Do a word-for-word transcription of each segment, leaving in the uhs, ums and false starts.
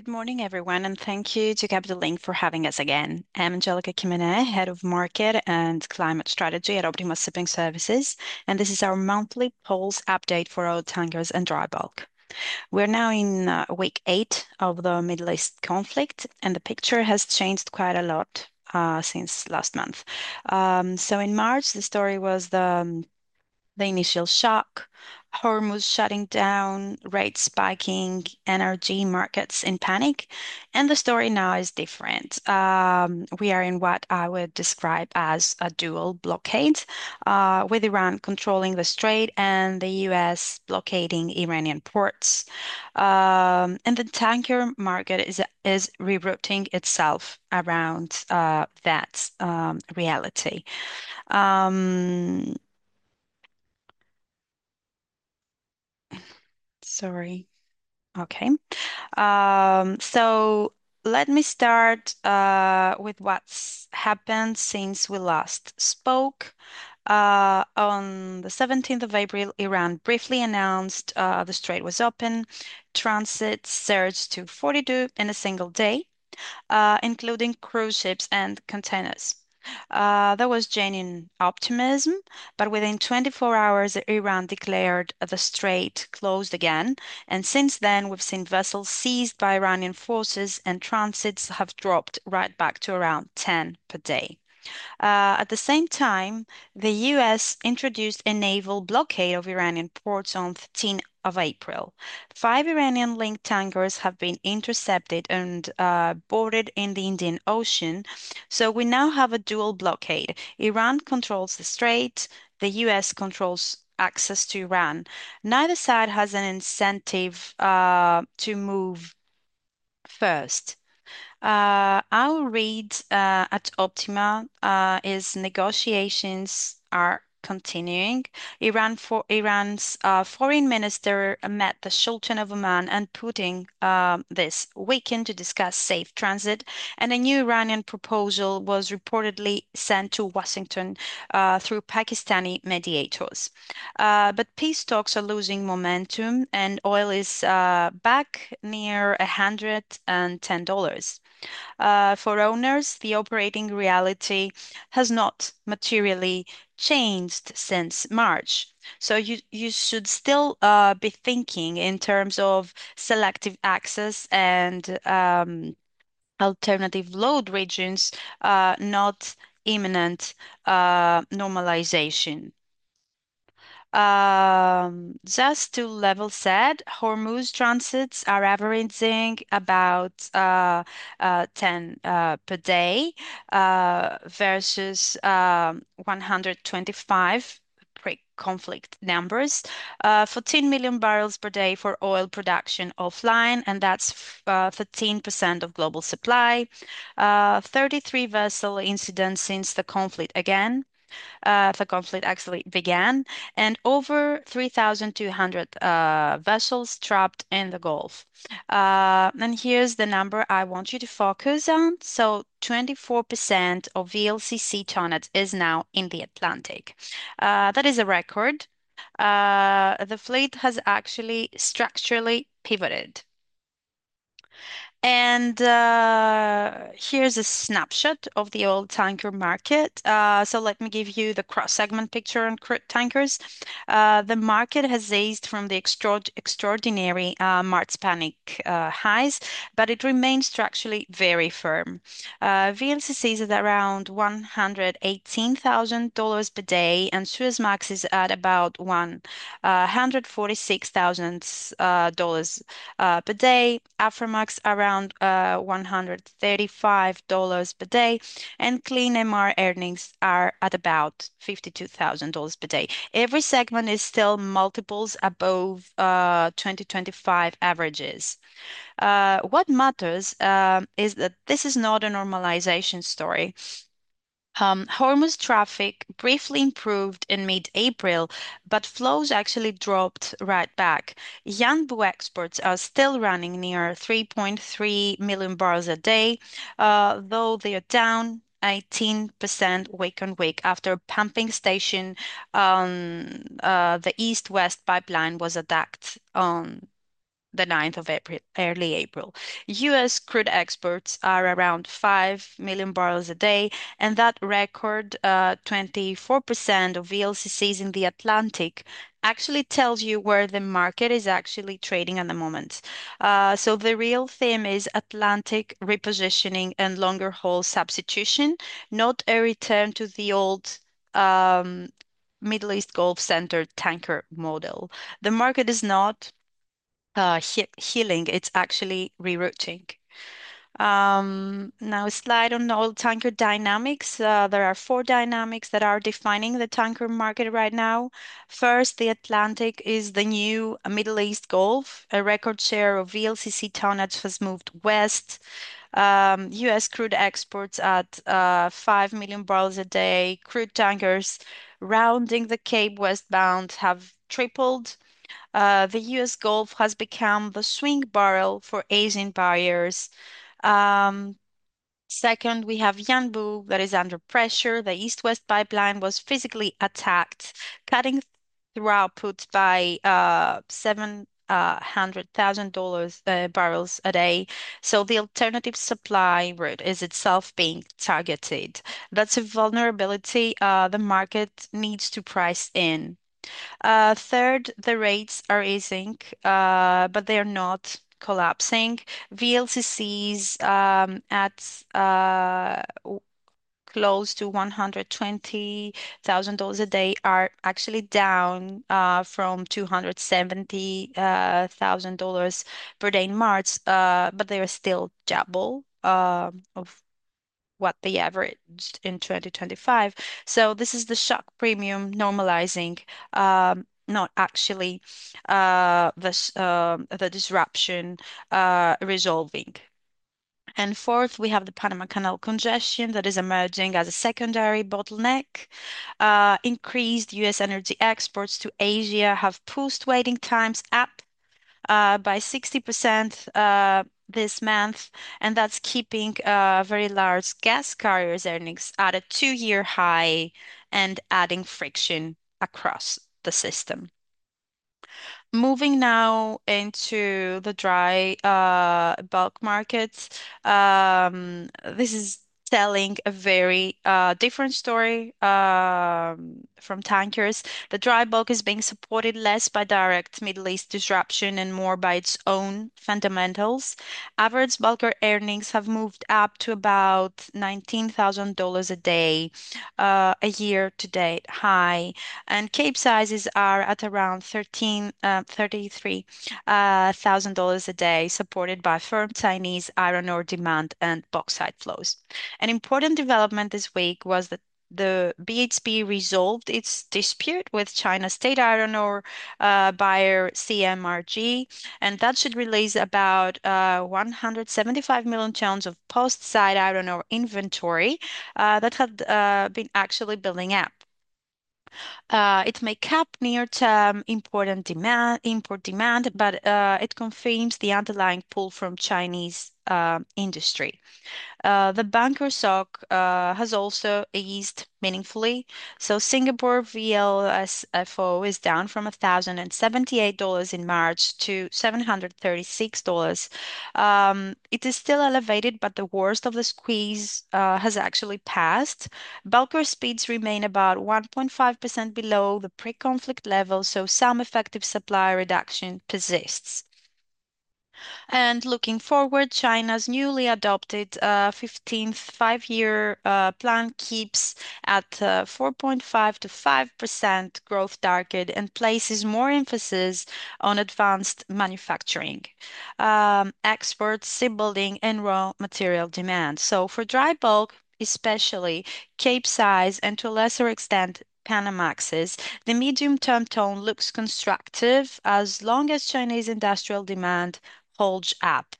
Good morning, everyone, and thank you to Capital Link for having us again. I'm Angelica Quimene, Head of Market and Climate Strategy at Optima Shipping Services, and this is our monthly Pulse update for oil tankers and dry bulk. We're now in uh, week eight of the Middle East conflict, and the picture has changed quite a lot uh, since last month. Um, so in March, the story was the um, the initial shock, Hormuz shutting down, rates spiking, energy markets in panic. And the story now is different. Um, we are in what I would describe as a dual blockade, uh, with Iran controlling the strait and the U S blockading Iranian ports. Um, and the tanker market is, is rerouting itself around uh, that um, reality. Um, Sorry. Okay. Um, so let me start uh, with what's happened since we last spoke. Uh, on the seventeenth of April, Iran briefly announced uh, the strait was open. Transit surged to forty-two in a single day, uh, including cruise ships and containers. Uh, there was genuine optimism, but within twenty-four hours, Iran declared the strait closed again. And since then, we've seen vessels seized by Iranian forces and transits have dropped right back to around ten per day. Uh, at the same time, the U S introduced a naval blockade of Iranian ports on thirteenth of April. Five Iranian-linked tankers have been intercepted and uh, boarded in the Indian Ocean. So we now have a dual blockade. Iran controls the strait, the U S controls access to Iran. Neither side has an incentive uh, to move first. Uh, our read uh, at Optima uh, is negotiations are continuing. Iran for Iran's uh, foreign minister met the Sultan of Oman and Putin um, this weekend to discuss safe transit, and a new Iranian proposal was reportedly sent to Washington uh, through Pakistani mediators. Uh, but peace talks are losing momentum, and oil is uh, back near one hundred ten dollars. Uh, for owners, the operating reality has not materially changed since March. So you you should still uh, be thinking in terms of selective access and um, alternative load regions, uh, not imminent uh, normalization. Um, just to level set, Hormuz transits are averaging about uh, uh, ten uh, per day uh, versus um, one hundred twenty-five pre-conflict numbers, uh, fourteen million barrels per day for oil production offline, and that's uh, thirteen percent of global supply. Uh, thirty-three vessel incidents since the conflict again uh, the conflict actually began, and over three thousand two hundred uh, vessels trapped in the Gulf. Uh, and here's the number I want you to focus on. So twenty-four percent of V L C C tonnage is now in the Atlantic. Uh, that is a record. Uh, the fleet has actually structurally pivoted. And uh, here's a snapshot of the oil tanker market. Uh, so let me give you the cross-segment picture on crude tankers. Uh, the market has eased from the extra extraordinary uh, March panic uh, highs, but it remains structurally very firm. Uh, V L C C is at around one hundred eighteen thousand dollars per day, and Suezmax is at about one hundred forty-six thousand dollars uh, per day, Aframax around uh, one hundred thirty-five dollars per day, and clean M R earnings are at about fifty-two thousand dollars per day. Every segment is still multiples above uh, twenty twenty-five averages. Uh, what matters um, is that this is not a normalization story. Um, Hormuz traffic briefly improved in mid-April, but flows actually dropped right back. Yanbu exports are still running near three point three million barrels a day, uh, though they are down eighteen percent week on week after a pumping station on uh, the east-west pipeline was attacked on the ninth of April, early April. U S crude exports are around five million barrels a day, and that record uh, twenty-four percent of V L C Cs in the Atlantic actually tells you where the market is actually trading at the moment. Uh, so the real theme is Atlantic repositioning and longer haul substitution, not a return to the old um, Middle East Gulf centered tanker model. The market is not uh, he healing, it's actually rerouting. Um, now, a slide on oil tanker dynamics. Uh, there are four dynamics that are defining the tanker market right now. First, the Atlantic is the new Middle East Gulf. A record share of V L C C tonnage has moved west. Um, U S crude exports at uh, five million barrels a day. Crude tankers rounding the Cape westbound have tripled. Uh, the U S Gulf has become the swing barrel for Asian buyers. Um, Second, we have Yanbu that is under pressure. The East-West pipeline was physically attacked, cutting through output by uh, seven uh, hundred thousand dollars uh, barrels a day. So the alternative supply route is itself being targeted. That's a vulnerability uh, the market needs to price in. Uh, third, the rates are easing, uh, but they are not collapsing. V L C Cs um, at uh, w- close to one hundred twenty thousand dollars a day are actually down uh, from two hundred seventy thousand dollars per day in March, uh, but they are still double uh, of what they averaged in twenty twenty-five. So this is the shock premium normalizing, um, not actually uh, this, um the disruption uh, resolving. And fourth, we have the Panama Canal congestion that is emerging as a secondary bottleneck. Uh, increased U S energy exports to Asia have pushed waiting times up uh, by sixty percent uh, this month, and that's keeping uh, very large gas carriers' earnings at a two-year high and adding friction across the system. Moving now into the dry uh, bulk markets, um, this is telling a very uh, different story um, from tankers. The dry bulk is being supported less by direct Middle East disruption and more by its own fundamentals. Average bulker earnings have moved up to about nineteen thousand dollars a day, uh, a year to date high, and Cape sizes are at around thirteen, uh, thirty-three uh, thousand dollars a day, supported by firm Chinese iron ore demand and bauxite flows. An important development this week was that the B H P resolved its dispute with China State Iron Ore uh, buyer C M R G, and that should release about uh, one hundred seventy-five million tons of post-site iron ore inventory uh, that had uh, been actually building up. Uh, it may cap near-term important demand, import demand, but uh, it confirms the underlying pull from Chinese uh, industry. Uh, the bunker stock uh, has also eased meaningfully. So Singapore V L S F O is down from one thousand seventy-eight dollars in March to seven hundred thirty-six dollars. Um, it is still elevated, but the worst of the squeeze uh, has actually passed. Bulker speeds remain about one point five percent below the pre-conflict level, so some effective supply reduction persists. And looking forward, China's newly adopted uh, fifteenth five-year uh, plan keeps at uh, four point five to five percent growth target and places more emphasis on advanced manufacturing, um, exports, shipbuilding, and raw material demand. So for dry bulk, especially Capesize and to a lesser extent Panamaxes, the medium-term tone looks constructive as long as Chinese industrial demand holds up.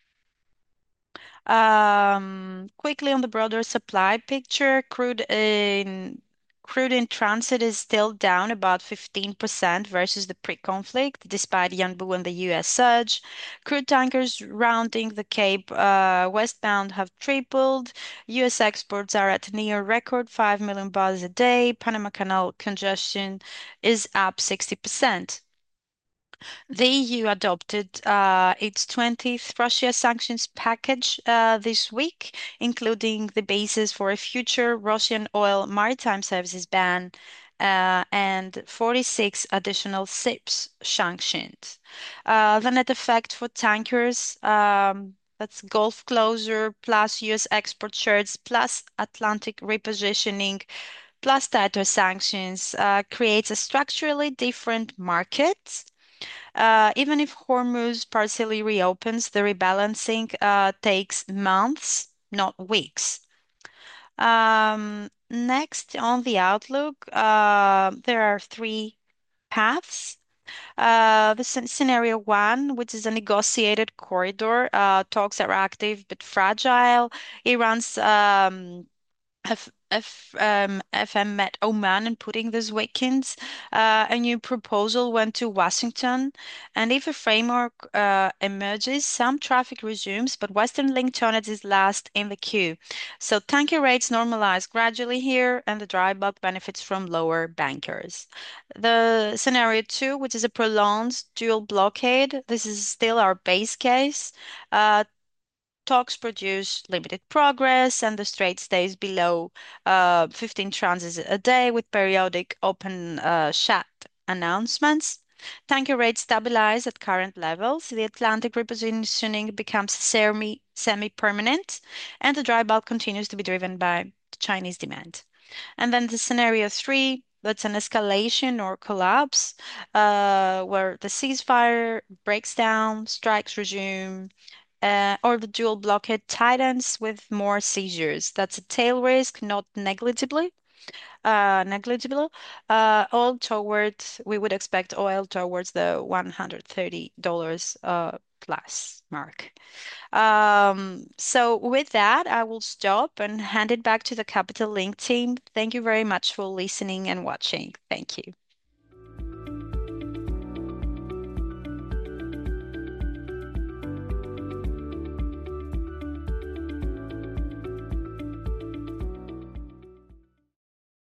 Um, quickly on the broader supply picture, crude in crude in transit is still down about fifteen percent versus the pre-conflict, despite Yanbu and the U S surge. Crude tankers rounding the Cape uh, westbound have tripled. U S exports are at near record five million barrels a day. Panama Canal congestion is up sixty percent. The E U adopted uh, its twentieth Russia sanctions package uh, this week, including the basis for a future Russian oil maritime services ban uh, and forty-six additional ships sanctioned. Uh, the net effect for tankers, um, that's Gulf closure plus U S export shirts plus Atlantic repositioning plus tighter sanctions, uh, creates a structurally different market. Uh, even if Hormuz partially reopens, the rebalancing uh, takes months, not weeks. Um, next, on the outlook, uh, there are three paths. Uh, the scen- scenario one, which is a negotiated corridor, uh, talks are active but fragile. Iran's um, F, F, um, F M met Oman and putting this weekend. Uh, a new proposal went to Washington, and if a framework uh, emerges, some traffic resumes, but Western linked tonnage is last in the queue. So tanker rates normalize gradually here, and the dry bulk benefits from lower bankers. The scenario two, which is a prolonged dual blockade, this is still our base case. Uh, Talks produce limited progress, and the Strait stays below uh, fifteen transits a day with periodic open uh, shut announcements. Tanker rates stabilize at current levels. The Atlantic repositioning becomes semi semi-permanent, and the dry bulk continues to be driven by Chinese demand. And then the scenario three, that's an escalation or collapse, uh, where the ceasefire breaks down, strikes resume, uh, or the dual blockade tightens with more seizures. That's a tail risk, not negligibly. Uh, negligible. Uh, oil towards, we would expect oil towards the one hundred thirty dollars uh, plus mark. Um, so with that, I will stop and hand it back to the Capital Link team. Thank you very much for listening and watching. Thank you.